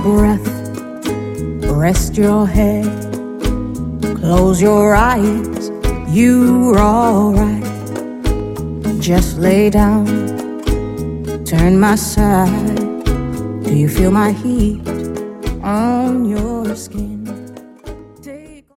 breath, rest your head, close your eyes, you're alright. Just lay down, turn my side. Do you feel my heat on your skin?